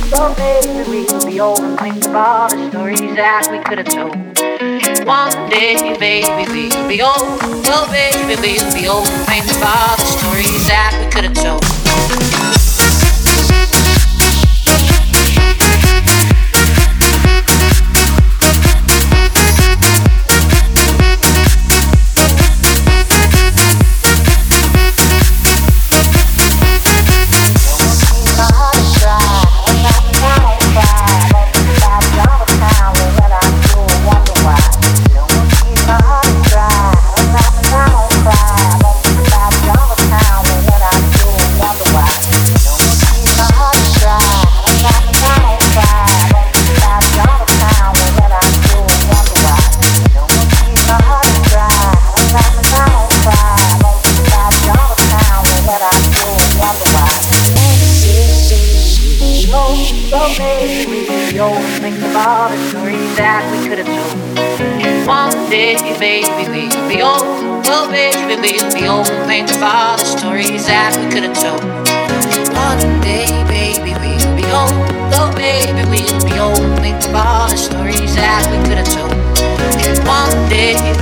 So maybe we'll be old and think of all the stories that we could have told. One day, baby, we'll be old. Oh, baby, we'll be old and think of all the stories that we could have told. Baby, we'll be old. Oh, baby, we'll be old and think of all the stories that we could have told. One day, baby, we'll be old. Oh, baby, we'll be old and think of all the stories that we could have told. One day.